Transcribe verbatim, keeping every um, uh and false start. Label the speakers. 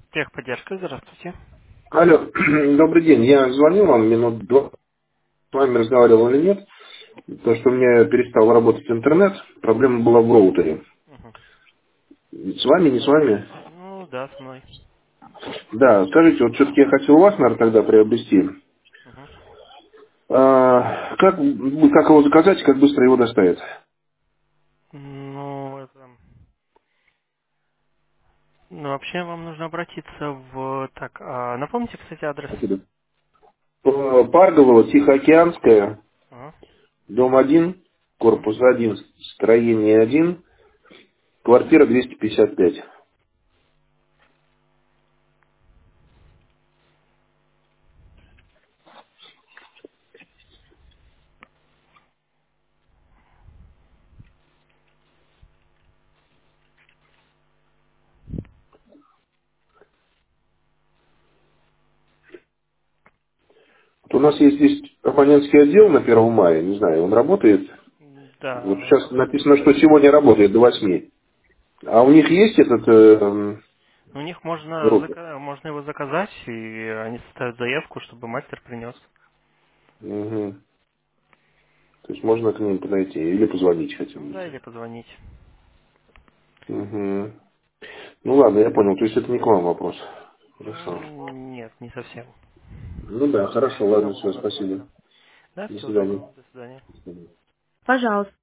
Speaker 1: Техподдержка, здравствуйте.
Speaker 2: Алло, добрый день. Я звонил вам минут два, с вами разговаривал или нет, потому что у меня перестал работать интернет, проблема была в роутере.
Speaker 1: Мгм.
Speaker 2: С вами, не с вами?
Speaker 1: Ну, да, с мной.
Speaker 2: Да, скажите, вот все-таки я хотел у вас, наверное, тогда приобрести.
Speaker 1: Мгм.
Speaker 2: А, как, как его заказать и как быстро его доставят?
Speaker 1: Ну, это... Ну, вообще вам нужно обратиться в... Так, а напомните, кстати, адрес.
Speaker 2: Откуда? П- Парголово, Тихоокеанская,
Speaker 1: Ага.
Speaker 2: дом один,
Speaker 1: Мгм.
Speaker 2: корпус один, строение один, квартира двести пятьдесят пять. Вот у нас есть здесь абонентский отдел на первом мая, не знаю, он работает? Вот
Speaker 1: Да,
Speaker 2: сейчас
Speaker 1: работает.
Speaker 2: написано, что сегодня работает до восьми. А у них есть этот э, м,
Speaker 1: У них можно,
Speaker 2: роутер?
Speaker 1: зака- можно его заказать, и они составят заявку, чтобы мастер принес.
Speaker 2: Мгм. То есть можно к ним подойти или позвонить хотя бы,
Speaker 1: Ну
Speaker 2: не
Speaker 1: да,
Speaker 2: знаю.
Speaker 1: или позвонить.
Speaker 2: Мгм. Ну ладно, я понял. То есть это не к вам вопрос. Хорошо.
Speaker 1: М, Нет, не совсем.
Speaker 2: Ну да, хорошо,
Speaker 1: К
Speaker 2: ладно,
Speaker 1: вам
Speaker 2: все,
Speaker 1: обратиться.
Speaker 2: спасибо.
Speaker 1: Да,
Speaker 2: До
Speaker 1: всего
Speaker 2: свидания.
Speaker 1: доброго, до свидания.
Speaker 2: До свидания.
Speaker 1: Пожалуйста.